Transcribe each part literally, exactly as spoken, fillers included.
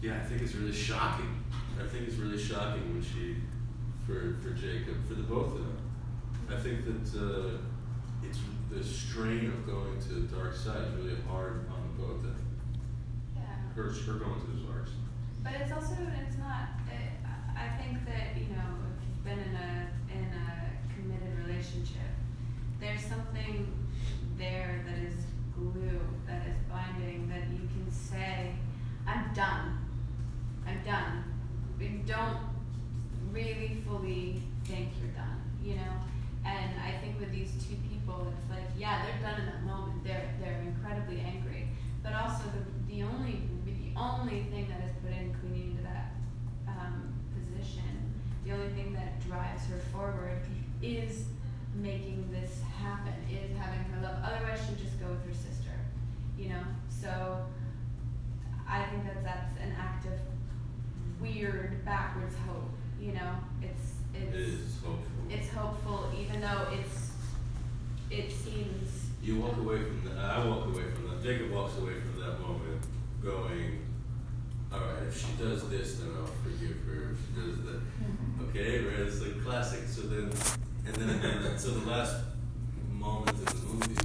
Yeah, I think it's really shocking. I think it's really shocking when she, for for Jacob, for the both of them. I think that uh, it's the strain of going to the dark side is really hard on the both of them. Yeah. Her, her going to the dark side. But it's also, it's not, it, I think that, you know, if you've been in a, in a committed relationship, there's something there that is glue, that is binding, that you can say, I'm done. I'm done. But you don't really fully think you're done, you know? And I think with these two people, it's like, yeah, they're done in that moment. They're they're incredibly angry. But also the the only the only thing that has put in Queenie into that um, position, the only thing that drives her forward is making this happen, is having her love. Otherwise she'd just go with her sister, you know? So I think that that's an act of weird backwards hope, you know? It's it's It is hopeful. It's hopeful, even though it's it seems. You walk away from that. I walk away from that. Jacob walks away from that moment, going, "All right, if she does this, then I'll forgive her. If she does that, okay, right? It's like classic." So then, and then again, so the last moment of the movie,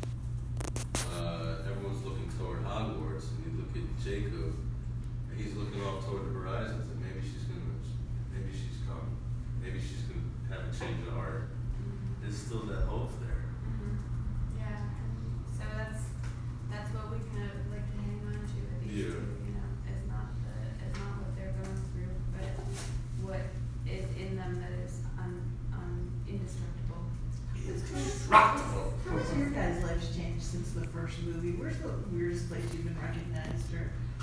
uh, everyone's looking toward Hogwarts, and you look at Jacob, and he's looking off toward the horizon. And maybe she's gonna, maybe she's coming. Maybe she's gonna have a change of heart. There's still that hope there. Mm-hmm. Yeah. So that's that's what we kind of like to hang on to with these Yeah. two, you know, is not the is not what they're going through, but what is in them that is un, un indestructible. Indestructible. How has your guys' lives changed since the first movie? Where's the weirdest place you've been recognized or